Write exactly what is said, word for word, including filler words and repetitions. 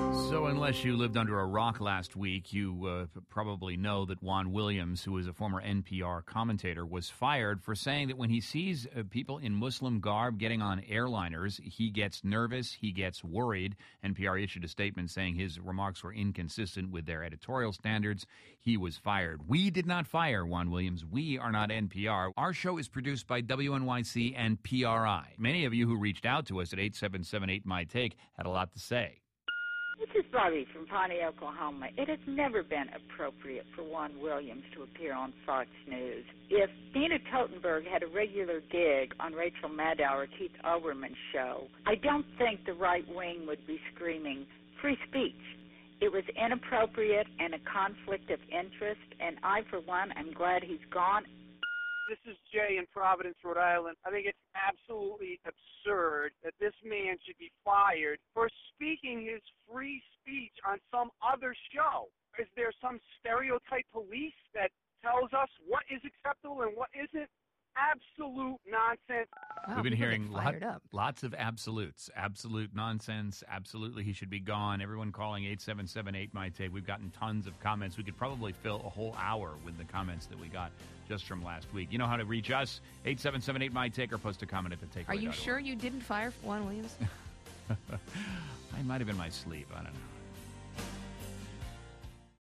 So unless you lived under a rock last week, you uh, probably know that Juan Williams, who is a former N P R commentator, was fired for saying that when he sees uh, people in Muslim garb getting on airliners, he gets nervous, he gets worried. N P R issued a statement saying his remarks were inconsistent with their editorial standards. He was fired. We did not fire Juan Williams. We are not N P R. Our show is produced by W N Y C and P R I. Many of you who reached out to us at eight seven seven eight, M Y Take had a lot to say. This is Bobby from Pawnee, Oklahoma. It has never been appropriate for Juan Williams to appear on Fox News. If Nina Totenberg had a regular gig on Rachel Maddow or Keith Olbermann's show, I don't think the right wing would be screaming free speech. It was inappropriate and a conflict of interest, and I, for one, am glad he's gone. This is Jay in Providence, Rhode Island. I think it's absolutely absurd that this man should be fired for speaking his free speech on some other show. Is there some stereotype police that tells us what is acceptable and what isn't? Absolute nonsense. Wow, We've been hearing lot, fired up. lots of absolutes. Absolute nonsense. Absolutely, he should be gone. Everyone calling eight seven seven eight, M Y Take. We've gotten tons of comments. We could probably fill a whole hour with the comments that we got just from last week. You know how to reach us, eight seven seven eight, M Y Take, or post a comment at the takeaway. Are you sure you didn't fire Juan Williams? I might have been my sleep. I don't know.